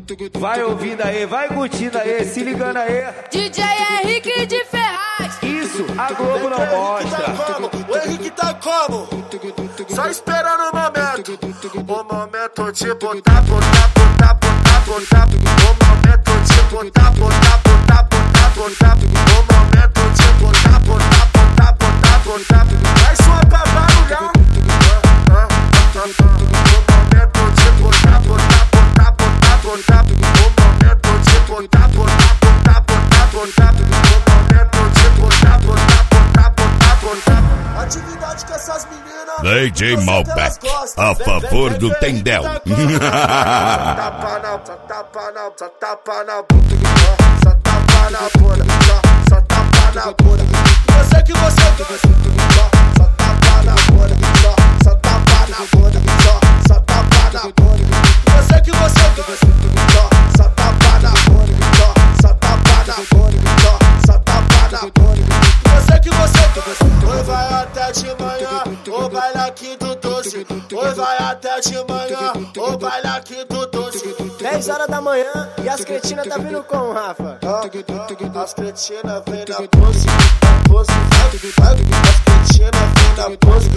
Vai ouvindo aí, vai curtindo aí, se ligando aí. DJ Henrique de Ferraz. Isso, a Globo não mostra. O Henrique tá como? Só esperando o momento. O momento de botar. O momento de botar. O momento de botar. Vai sua pra barulhar. O momento de botar. O momento de botar. Atividade com essas meninas. DJ Malbec, a favor do Tendel. Só tapa na bunda. Só tapa na bunda. Só tapa na bunda. Você que você gosta. Só tapa na bunda. Só tapa na bunda. Só tapa na bunda. Você que você gosta. Só tapa na bunda. Só tapa na bunda. Só tapa na bunda. Você que você gosta. Hoje vai até de manhã, o baile aqui do doce. Hoje vai até de manhã, o baile aqui do doce. 10 horas da manhã e as cretinas tá vindo com, Rafa. As cretinas vem na pose, vai. As cretinas vem na pose,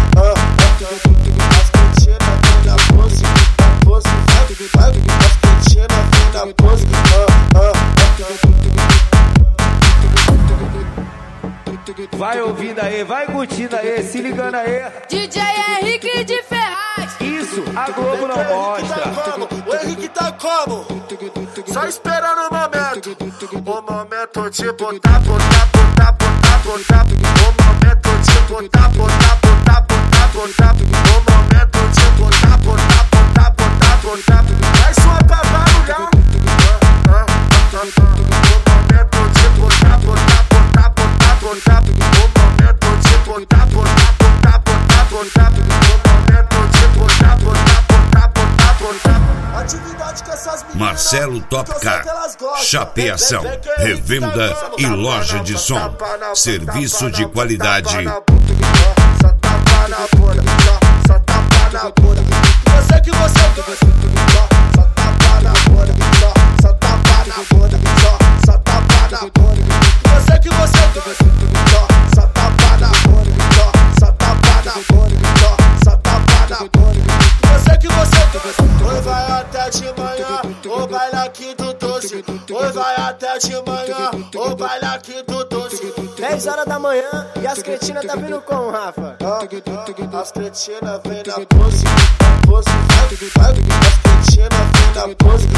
As cretinas vem na pose, vai. As cretinas vem na pose, Vai ouvindo aí, vai curtindo aí, se ligando aí. DJ Henrique de Ferraz. Isso, a Globo não mostra. O Henrique tá como? Só esperando o momento. O momento de botar. O momento de botar. O momento de botar. Vai sua pra barulhar. O momento de botar. O momento de botar. O momento de botar. Atividade com essas meninas. Marcelo Topcar, chapeação, revenda e loja de som. Serviço de qualidade. Só tapa na bunda. Só tapa na bunda. Você que você gosta. Só tapa na bunda. Só tapa na bunda. Só tapa na bunda. Você que você gosta. Só tapa na bunda. Só tapa na bunda. Só tapa na bunda. Você que você gosta. Hoje vai até de manhã, o baile aqui do doce. Hoje vai até de manhã, o baile aqui do doce. 10 horas da manhã e as cretinas tá vindo com, Rafa. As cretinas vem na pose, vai. As cretinas vem na pose,